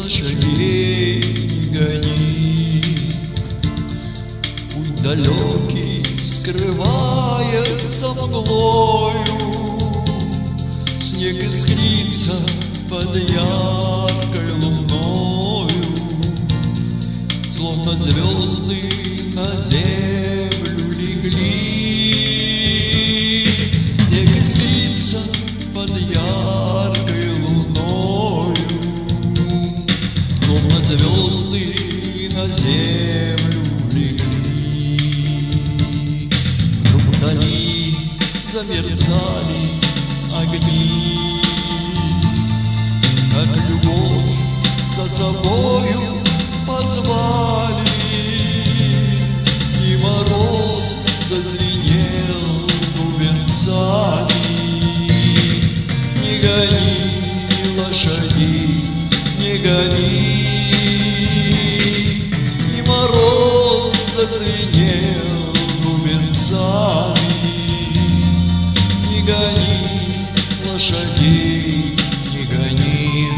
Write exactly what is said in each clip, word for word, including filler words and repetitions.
лошадей не гони. Путь далекий скрывается мглою, снег искрится под яркой луною, словно звезды на землю легли. Снег искрится под яркой луною, словно звезды на землю легли. Вдруг вдали замерцали огни, как любовь за собою позвали, и мороз зазвенел бубенцами. Не гони лошадей, не гони, и мороз зазвенел бубенцами. Не гони лошадей, не гони.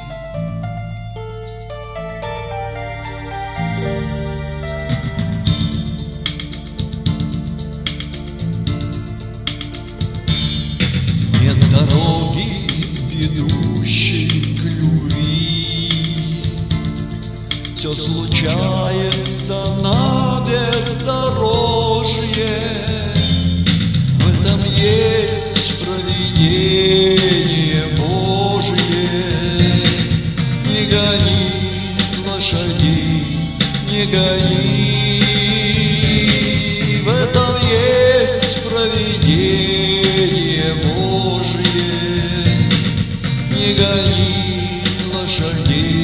Нет дороги, ведущей к любви, все случается на бездорожье. В этом есть провидение Божье. Не гони лошадей, не гони, в этом есть провидение Божье. Не гони лошадей.